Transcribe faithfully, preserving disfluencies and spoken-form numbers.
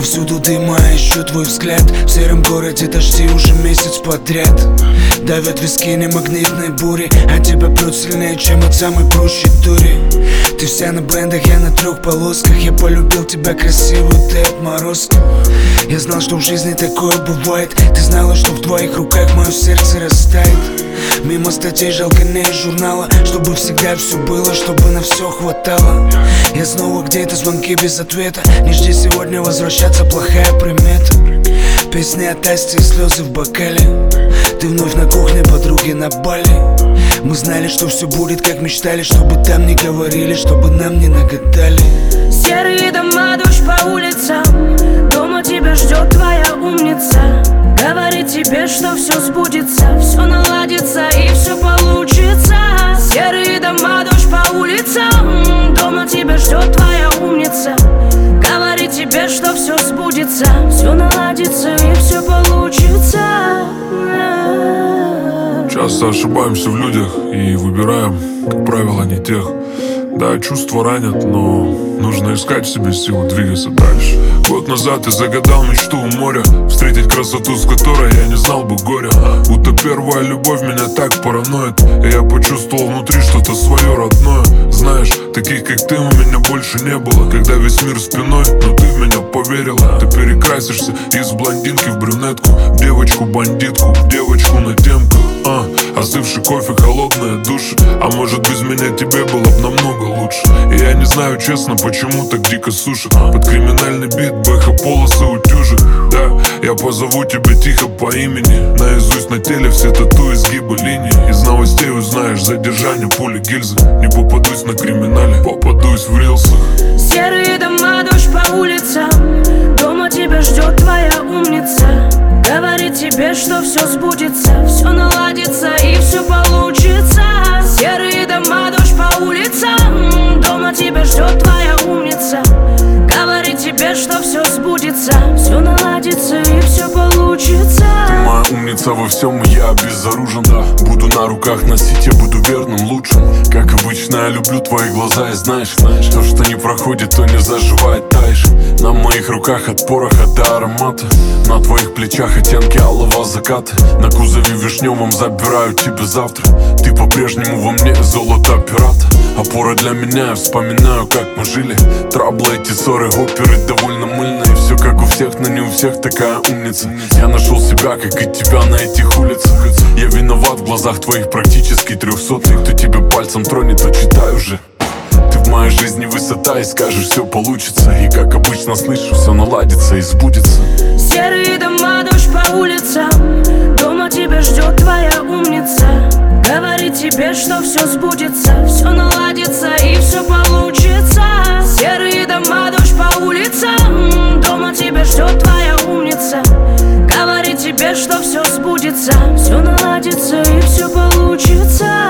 Повсюду дыма, ищу твой взгляд. В сером городе дожди уже месяц подряд. Давят виски не магнитной бури, а тебя прет сильнее, чем от самой прущей дури. Ты вся на блендах, я на трех полосках. Я полюбил тебя красивую, ты отморозка. Я знал, что в жизни такое бывает. Ты знала, что в твоих руках мое сердце растает. Мимо статей жалканей журнала, чтобы всегда все было, чтобы на все хватало. Я снова где-то, звонки без ответа. Не жди сегодня возвращаться, плохая примета. Песни от Асти и слезы в бокале. Ты вновь на кухне, подруги на Бали. Мы знали, что все будет, как мечтали. Чтобы там не говорили, чтобы нам не нагадали. Серые дома, дождь по улицам. Дома тебя ждет твоя умница. Говорит тебе, что все сбудется, все наладится и все получится. Серые дома, дождь по улицам. Дома тебя ждет твоя умница. Говорит тебе, что все сбудется, все наладится и все получится. Часто ошибаемся в людях и выбираем, как правило, не тех. Да, чувства ранят, но нужно искать в себе силу двигаться дальше. Год назад я загадал мечту у моря, встретить красоту, с которой я не знал бы горя. Будто первая любовь меня так параноит, и я почувствовал внутри что-то свое родное. Знаешь, таких как ты у меня больше не было. Когда весь мир спиной, но ты в меня поверила. Ты перекрасишься из блондинки в брюнетку, в девочку-бандитку, в девочку-натемку. А, остывший кофе, холодная душа. А может, без меня тебе было бы намного лучше. И я не знаю, честно, почему так дико сушит. Под криминальный бит, бэха, полосы утюжит. Да, я позову тебя тихо по имени. Наизусть на теле все тату, изгибы линии. Из новостей узнаешь задержание, пули, гильзы. Не попадусь на криминале, попадусь в рилсах. Серые дома, дождь по улицам. Дома тебя ждет твоя умница. Говорит тебе, что все сбудется, все наладится и все получится. Серые дома, дождь по улицам. Дома тебя ждет твоя умница. Говорит тебе, что все сбудется, все наладится и все получится. Ты моя умница во всем, и я безоружен, да. Буду на руках носить, я буду верным, лучшим. Как обычно, я люблю твои глаза, и знаешь, знаешь, то, что не проходит, то не заживает, таешь. На моих руках от пороха до аромата. На твоих плечах оттенки алого заката. На кузове вишневом забираю тебя завтра. Ты по-прежнему во мне золото пирата. Опора для меня, я вспоминаю, как мы жили. Траблы, эти ссоры, оперы довольно мыльные. Все как у всех, но не у всех такая умница. Я нашел себя, как и тебя на этих улицах. Я виноват в глазах твоих практически трехсотых. Кто тебя пальцем тронет, то читай уже. Ты в моей жизни высота, и скажешь, все получится. И как обычно слышу, все наладится и сбудется. Серые дома, дождь по улицам. Дома тебя ждет твоя умница. Говорит тебе, что все сбудется, все наладится и все получится. Серые дома, дождь по улицам. Дома тебя ждет твоя умница. Говорит тебе, что все сбудется, все наладится и все получится.